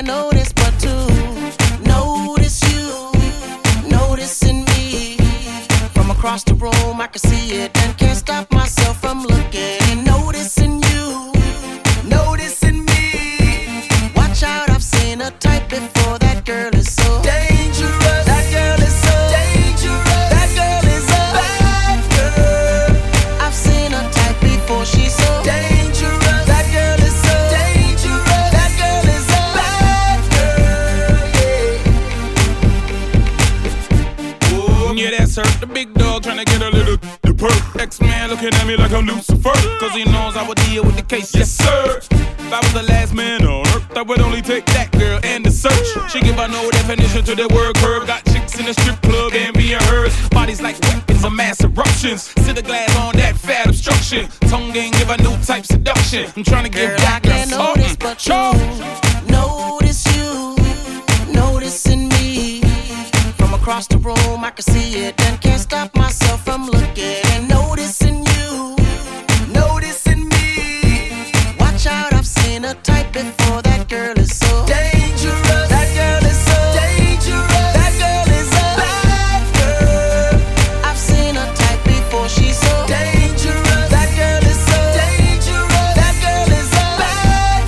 can't notice but to notice you, noticing me. From across the room I can see it and can't stop myself from looking. Noticing you, noticing me. Watch out, I've seen a type before. That girl is so dangerous. That girl is so dangerous. That girl is a bad girl. I've seen a type before. She's so dangerous. That girl is so dangerous. That girl is a bad girl. Yeah, that's her. The big dog tryna get a little the perk. X-Man looking at me like I'm Lucifer, cause he knows I would deal with the case, yes sir. If I was the last man on earth, I would only take that girl and the search. She give her no definition to the word curve. Got chicks in the strip club and being hers. Bodies like weapons of mass eruptions. Sit the glass on that fat obstruction. Tongue game give a new type seduction. I'm trying to give that girl something. But you notice you, noticing me. From across the room I can see it and can't stop myself from looking. And noticing you, noticing me. Watch out, I've seen a type before. That girl is so dangerous. That girl is so dangerous. That girl is a bad girl. I've seen a type before. She's so dangerous. That girl is so dangerous. That girl is a bad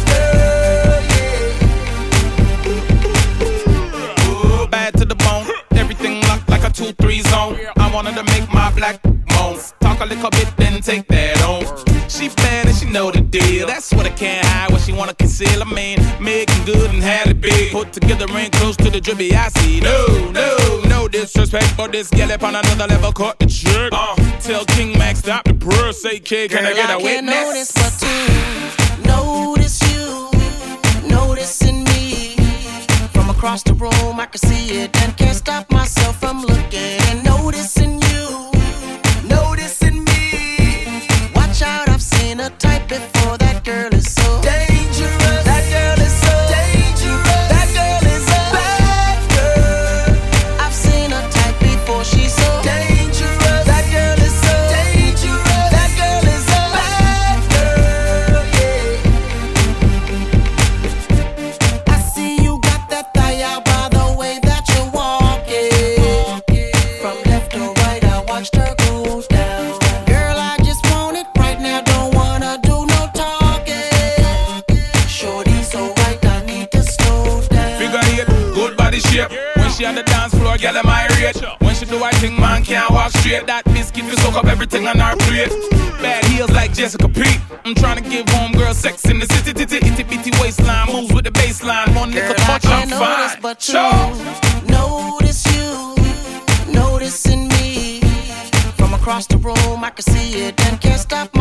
girl. Ooh, bad to the bone. Everything locked like a 2-3 zone. I wanted to make my black moan. Talk a little bit, then take that on. She bad and she know the deal. That's what I can't hide, what she wanna conceal. I mean, making good and had it big. Put together ain't close to the drippy I see. No disrespect, but this gal up on another level caught the trick. Tell King Max stop the prayer, say kid, can I get a witness? Can't notice but to notice you, noticing me. From across the room I can see it and can't stop myself from looking. And noticing you, noticing me. Watch out, I've seen a type before. That girl is so dangerous. That girl is so dangerous. That girl is a bad girl. I've seen a type before. She's so dangerous. That girl is so dangerous. That girl is a bad girl. Yeah. I see you got that thigh out by the way that you're walking. From left to right, I watched her go down. Girl, I just want it right now. Don't wanna do no talking. Shorty so right, I need to slow down. Figure eight, good body shape. When she on the dance floor, girl, am I rate. When she do I think man can't walk straight. That biscuit will soak up everything on her plate. Bad heels like Jessica Pete. I'm trying to give homegirl sex in the city. Itty bitty waistline moves with the baseline. One little touch, I'm fine. But you notice you, noticing me. From across the room I can see it and can't stop